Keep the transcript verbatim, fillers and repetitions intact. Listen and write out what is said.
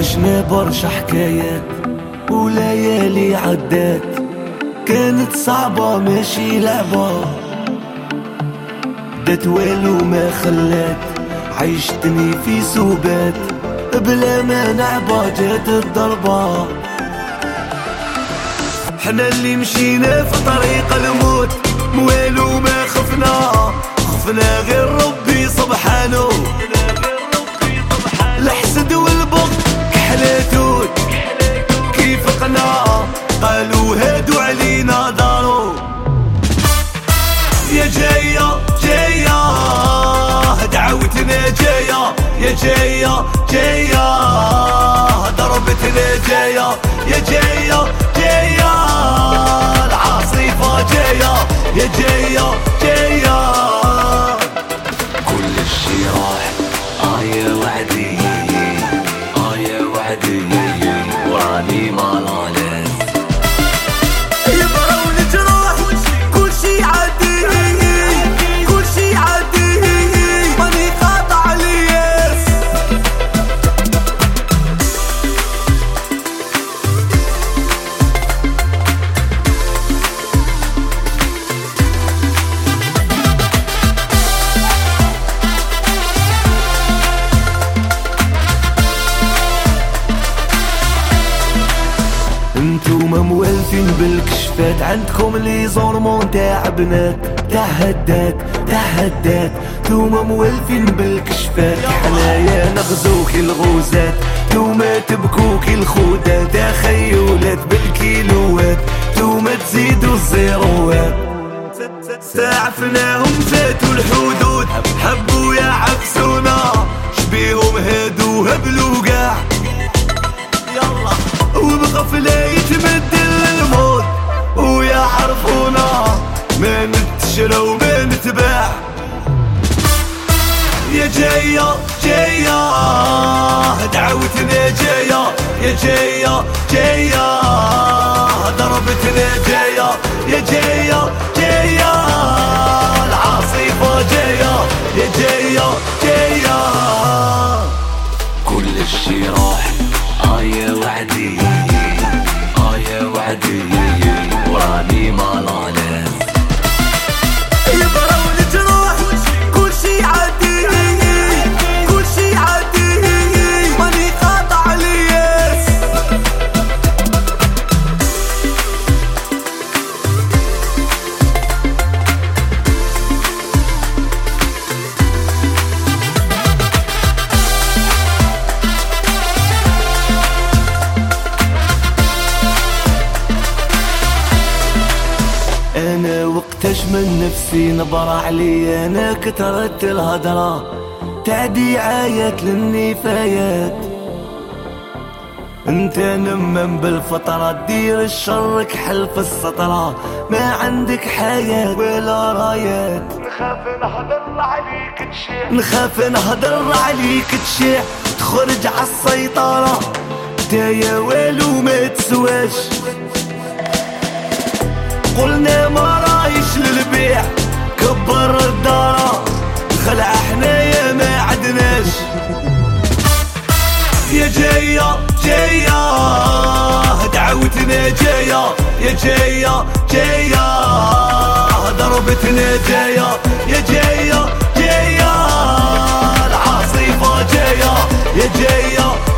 عشنا برشا حكايات وليالي عدات، كانت صعبة ماشي لعبة، دات والو ما خلات، عيشتني في سوبات بلا ما نعبة، جات الضربة. حنا اللي مشينا في طريق الموت موالو ما خفنا، خفنا غير ربي سبحانه. الحسد والبغض كحلاتون كيف قنا، قالوا هادو علينا دارو. يا جاية جاية دعوتنا جاية، يا جاية جاية ضربتنا جاية، يا جاية جاية العاصفة جاية، يا جاية جاية. كل الشي راح آه يا وعدي آه يا وعدي وراني مالالس يبغى ونجرح كل شي عادي، كل شي عادي ماني قاطع الياس. انتوما موالفين بالكشفات، عندكم لي زورمون تاع بنات تاع هدات تاع هدات. توما موالفين بالكشفات، حنايا نغزوكي الغوزات، توما تبكوكي الخودات، تاع خيولات بالكيلوات، توما تزيدوا الزيروات. استعفناهم فاتوا الحدود، حبوا يعفسونا شبيهم هادو هبلوا قاع، يلا وبغفلة يتبدل الموت ويعرفونا ما نتشرى وما نتباع. يا جاية جاية دعوتنا جاية، يا جاية جاية ضربتنا جاية، يا جاية جاية العاصفة جاية، يا جاية جاية. كل الشي راح آه يا وعدي آه يا وعدي وراني مالالس يبغى ونجرح كل شي عادي، كل شي عادي ماني قاطع الياس. انا وقتاش من نفسي نبرع علي، انا كترت الهدرة تعدي عايات للنفايات. انت نمم بالفطرة دير الشر كحل في السطرة، ما عندك حياة ولا رايات. نخاف نهدر عليك تشيع، نخاف نهدر عليك تشيع، تخرج عالسيطرة دايا والو ما تسواش. قلنا ما رايش للبيع كبر الدارة، خلع حنايا ما عدناش. يا جاية جاية دعوتنا جاية، يا جاية جاية ضربتنا جاية، يا جاية جاية العاصفة جاية، يا جاية